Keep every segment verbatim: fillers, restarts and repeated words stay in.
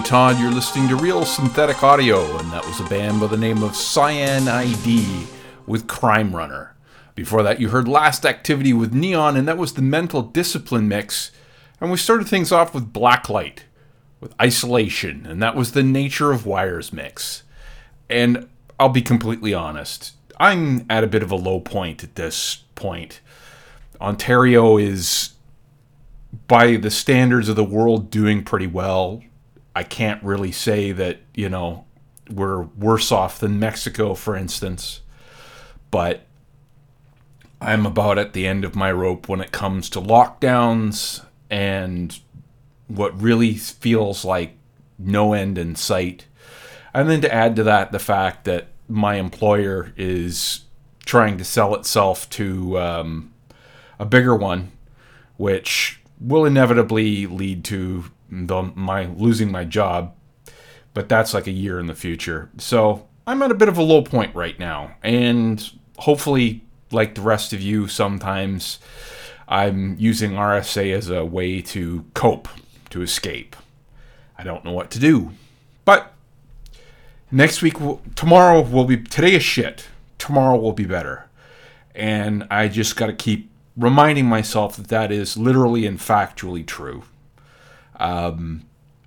Todd. You're listening to Real Synthetic Audio, and that was a band by the name of Cyan I D with Crime Runner. Before that, you heard Last Activity with Neon, and that was the Mental Discipline mix. And we started things off with Blacklight, with Isolation, and that was the Nature of Wires mix. And I'll be completely honest, I'm at a bit of a low point at this point. Ontario is, by the standards of the world, doing pretty well. I can't really say that, you know, we're worse off than Mexico, for instance. But I'm about at the end of my rope when it comes to lockdowns and what really feels like no end in sight. And then to add to that, the fact that my employer is trying to sell itself to um, a bigger one, which will inevitably lead to the, my losing my job, but that's like a year in the future. So I'm at a bit of a low point right now, and hopefully, like the rest of you, sometimes I'm using R S A as a way to cope, to escape. I don't know what to do, but next week, will, tomorrow will be, today is shit. Tomorrow will be better, and I just got to keep reminding myself that that is literally and factually true. Um,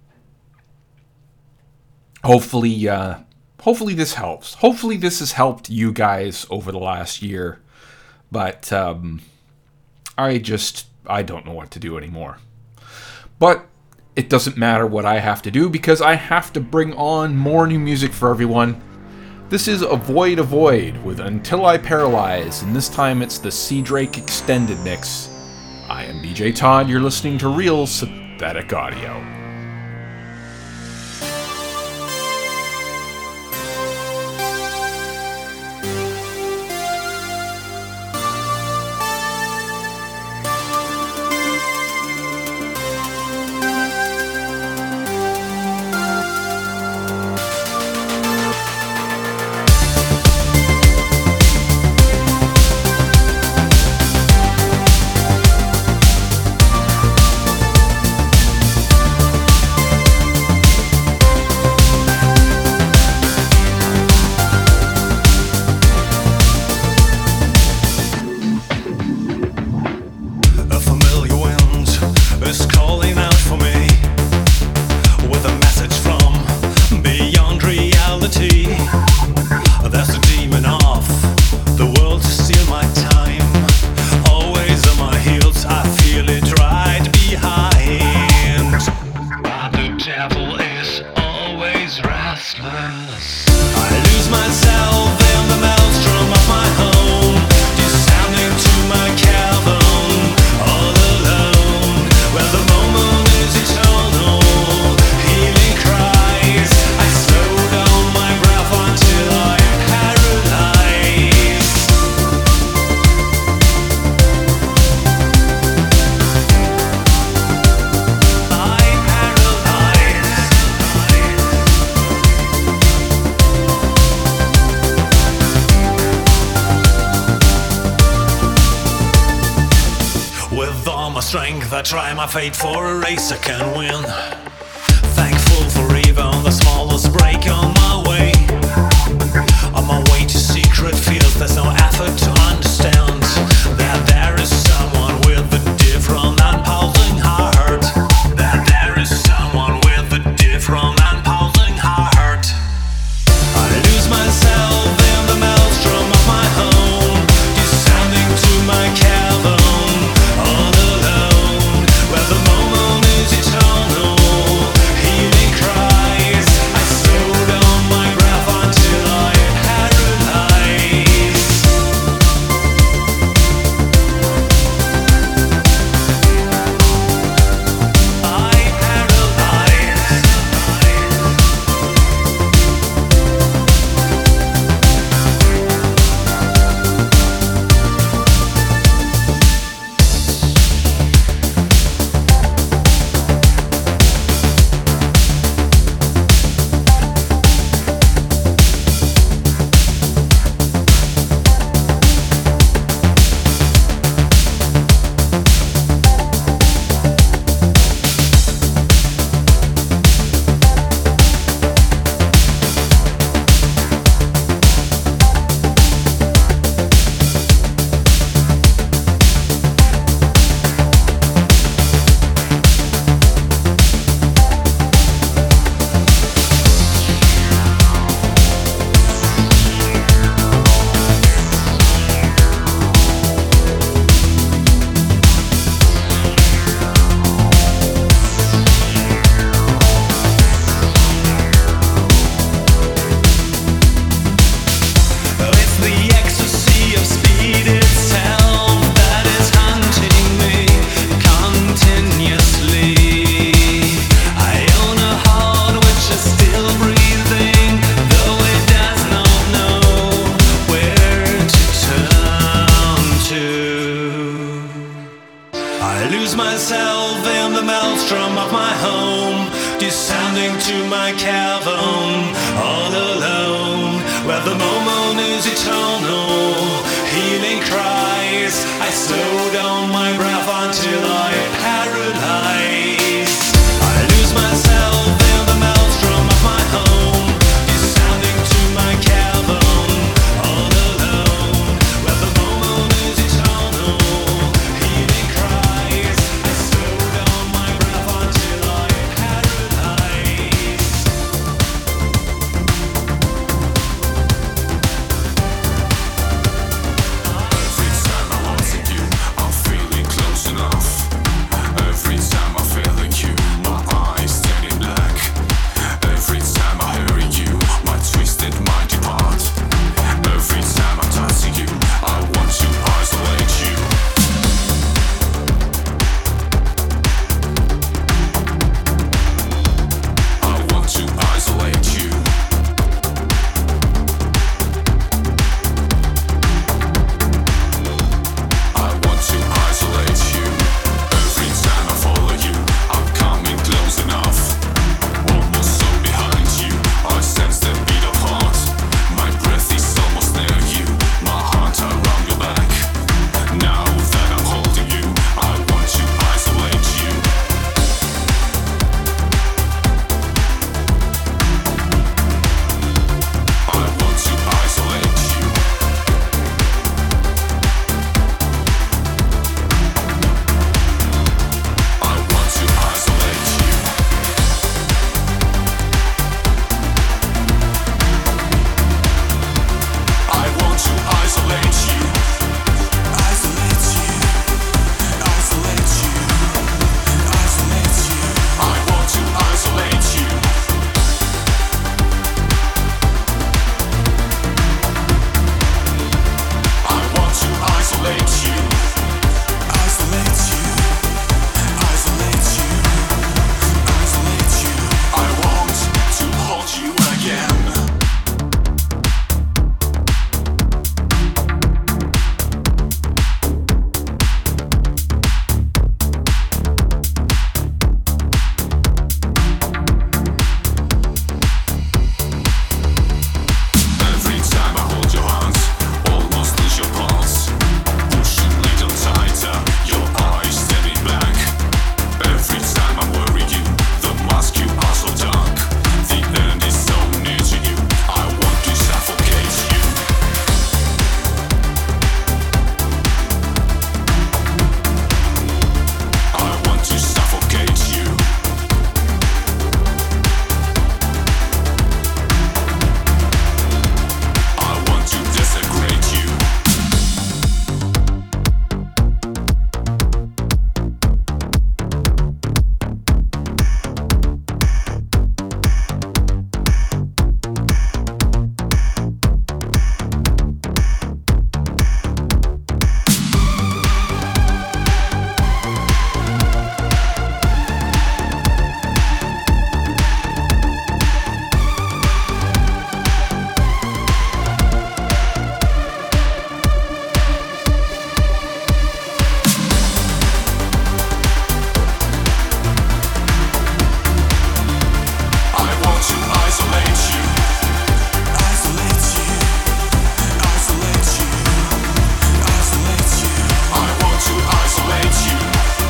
hopefully, uh, hopefully this helps. Hopefully this has helped you guys over the last year. But um, I just, I don't know what to do anymore. But it doesn't matter what I have to do, because I have to bring on more new music for everyone. This is Avoid Avoid with Until I Paralyze, and this time it's the Sea Drake Extended Mix. I am B J Todd, you're listening to Real Synthetic Audio. I try my fate for a race I can win. Thankful for even the smallest break on my way. On my way to secret fields, there's no effort to understand that there is someone with a different and pulsing heart. That there is someone with a different and pulsing heart. I lose myself in the maelstrom of my home, descending to my cavern all alone, where the moment is eternal. Healing cries, I slow down. maelstrom of my home, descending to my cavern, all alone, where the moment is eternal. Healing cries, I slow down my breath until I paralyze. I lose myself in the maelstrom of my home, descending to my cavern, all alone, where the moment is eternal. Healing cries, I slow down my breath until I paralyze. Every time I want you, I'm feeling close enough. Every time I feel like you, my eyes turning black. Every time I hear you, my twisted mind depart. Every time I'm touching you, I want to isolate you. I want to isolate you. I want to isolate you. Every time I follow you, I'm coming close enough. Almost so behind you, I sense the beat of heart. My breath is almost near you, my heart around your back. Now that I'm holding you, I want to isolate you. I want to isolate you. I want to isolate you. I want to isolate you. Isolate you. Isolate you. Isolate you. I want to isolate you. I want to isolate you. Isolate you. Isolate you. Isolate you. I want to hold you again. Every time I hold your hands, almost lose your pulse. Pushing little tighter, your eyes stepping back. Every time I'm worried you, the mask you are so dark. The end is so near to you, I want to suffocate you. I want to suffocate you. I want to desecrate you. I want to isolate you. Isolate you. Isolate you. Isolate you. I want to isolate you.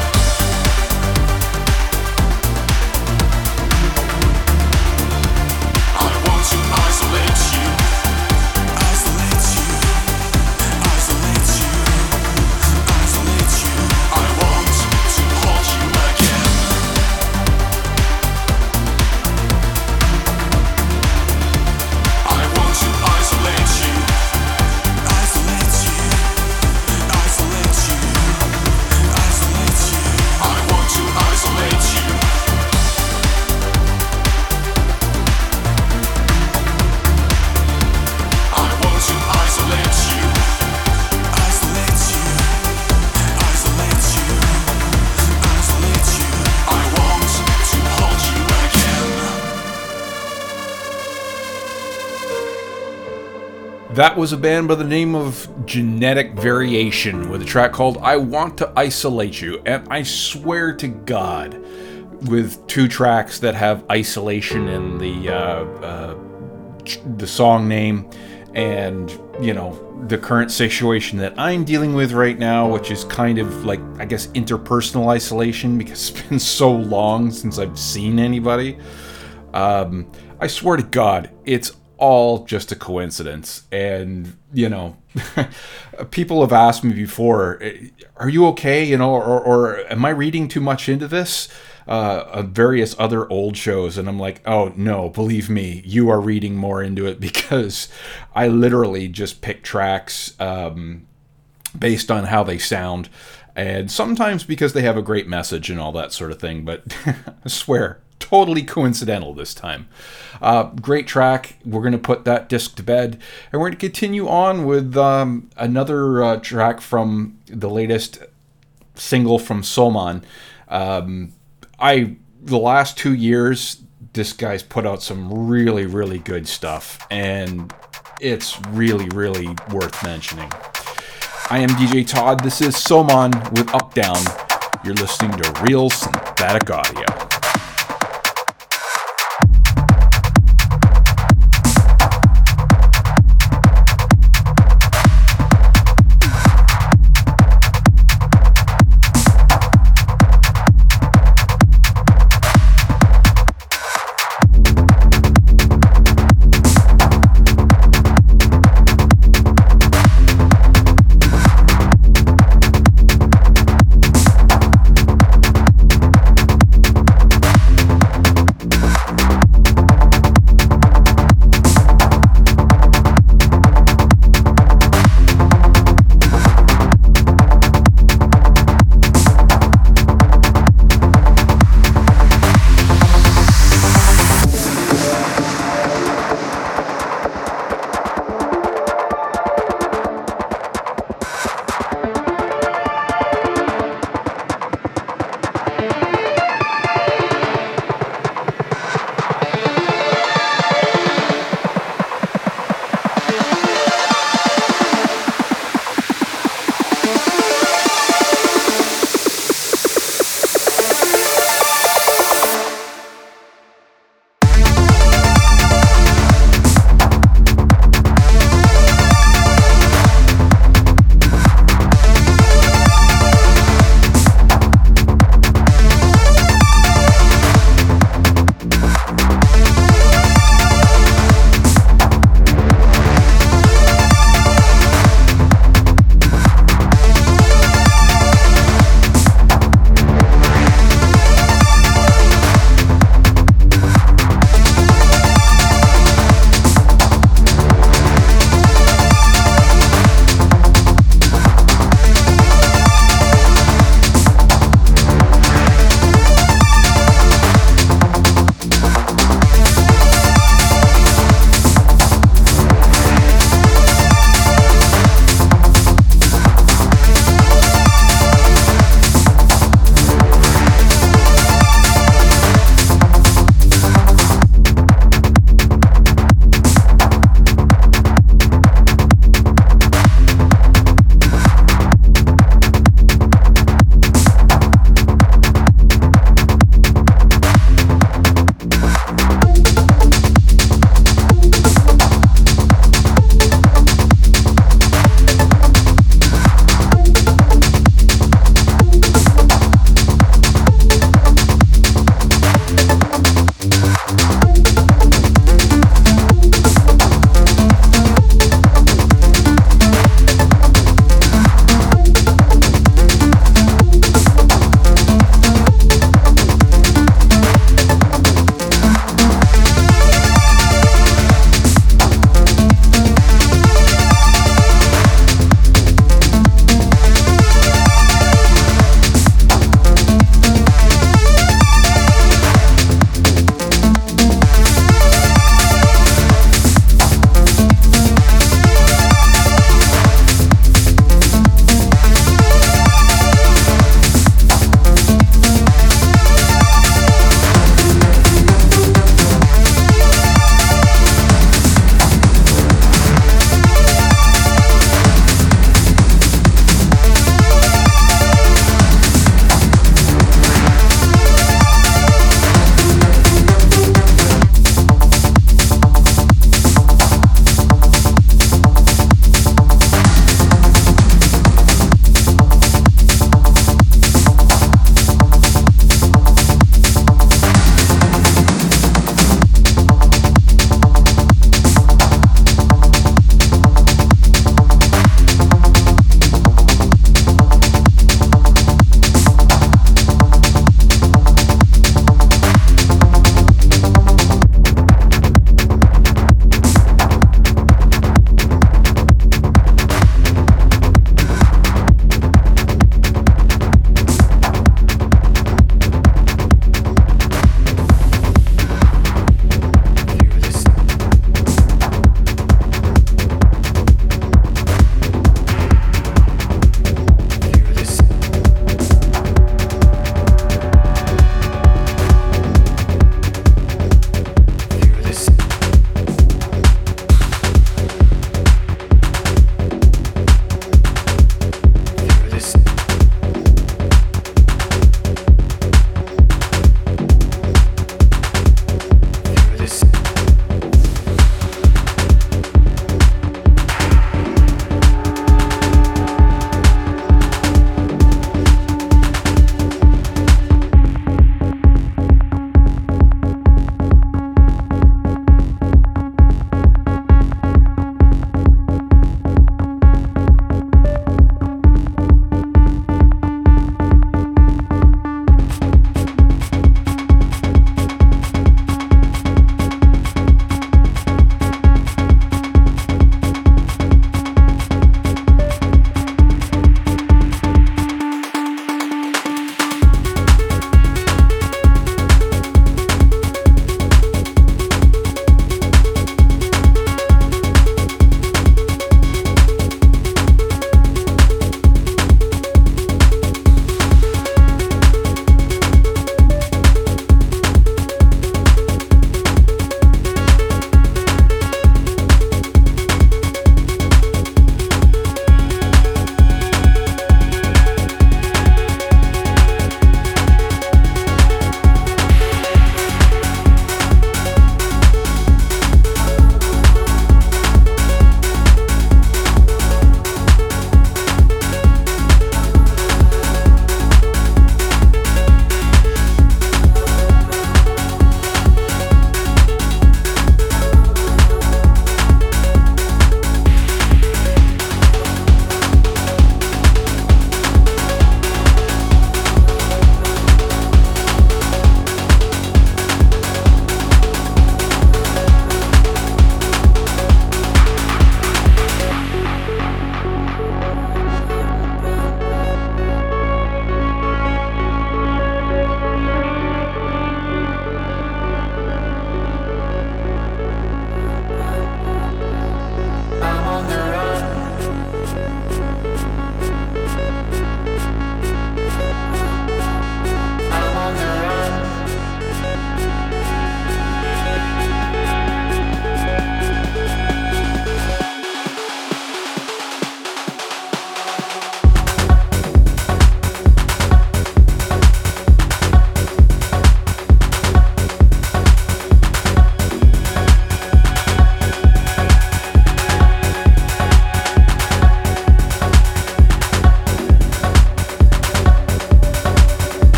I want to isolate you. Isolate you. Isolate you. Isolate you. I want to hold you again. I want to isolate you. Isolate you. Isolate you. Isolate you. I want to isolate you. I want to isolate you. Isolate you. Isolate you. Isolate you. I want to hold you again. That was a band by the name of Genetic Variation with a track called I Want to Isolate You. And I swear to God, with two tracks that have isolation in the uh, uh, the song name, and you know, the current situation that I'm dealing with right now, which is kind of like, I guess, interpersonal isolation, because it's been so long since I've seen anybody. Um, I swear to God, it's all just a coincidence. And, you know, people have asked me before, are you okay? You know, or, or am I reading too much into this? Uh, on various other old shows, and I'm like, oh no, believe me, you are reading more into it, because I literally just pick tracks um, based on how they sound, and sometimes because they have a great message and all that sort of thing, but I swear, totally coincidental this time. Uh, great track. We're going to put that disc to bed, and we're going to continue on with um, another uh, track from the latest single from Soman. Um, I the last two years, this guy's put out some really, really good stuff, and it's really, really worth mentioning. I am D J Todd. This is Soman with Up Down. You're listening to Real Synthetic Audio.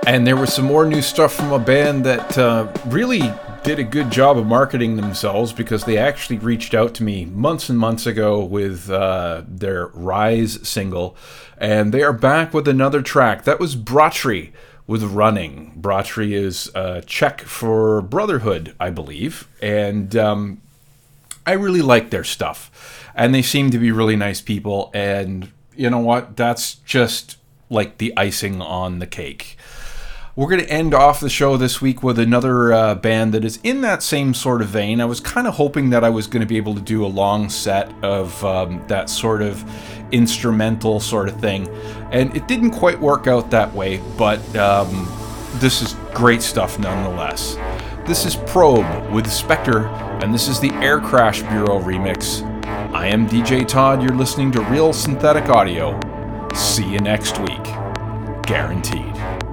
And there was some more new stuff from a band that uh, really did a good job of marketing themselves, because they actually reached out to me months and months ago with uh, their Rise single, and they are back with another track. That was Bratry with Running. Bratry is uh, Czech for brotherhood, I believe, and um, I really like their stuff, and they seem to be really nice people, and you know what? That's just like the icing on the cake. We're going to end off the show this week with another uh, band that is in that same sort of vein. I was kind of hoping that I was going to be able to do a long set of um, that sort of instrumental sort of thing, and it didn't quite work out that way, but um, this is great stuff nonetheless. This is Probe with Spectre, and this is the Air Crash Bureau remix. I am D J Todd. You're listening to Real Synthetic Audio. See you next week. Guaranteed.